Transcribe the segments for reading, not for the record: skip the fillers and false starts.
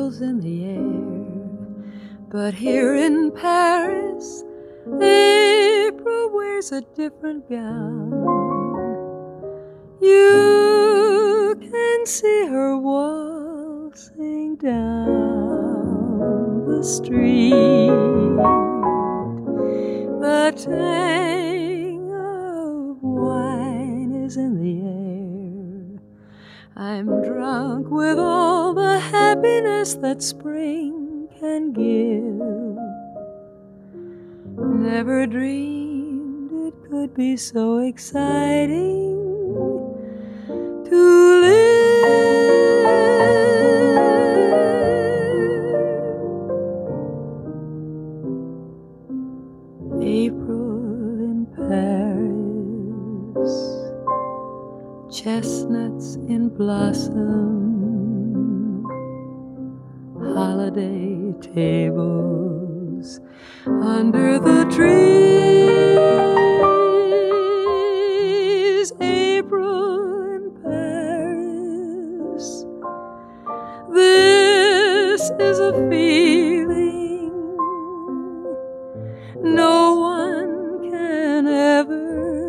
April's in the air, but here in Paris, April wears a different gown. You can see her waltzing down the street. The tang of wine is in the air. I'm drunk with all the happiness that spring can give. Never dreamed it could be so exciting to live. April in Paris, chestnuts in blossom, holiday tables under the trees. April in Paris, this is a feeling no one can ever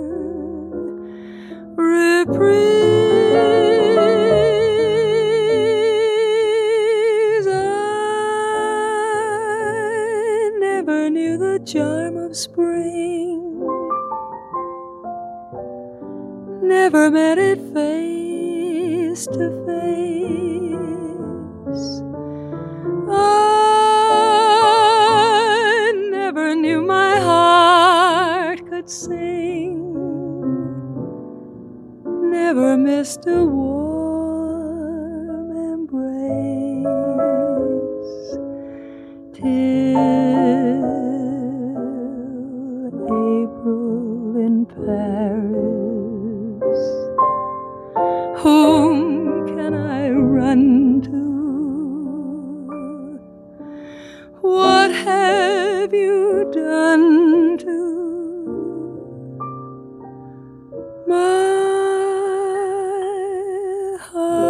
reprise. I never knew the charm of spring, never met it face to face. I never knew my heart could sing, never missed a warm embrace till April in Paris. Whom can I run to? What have you done to my heart?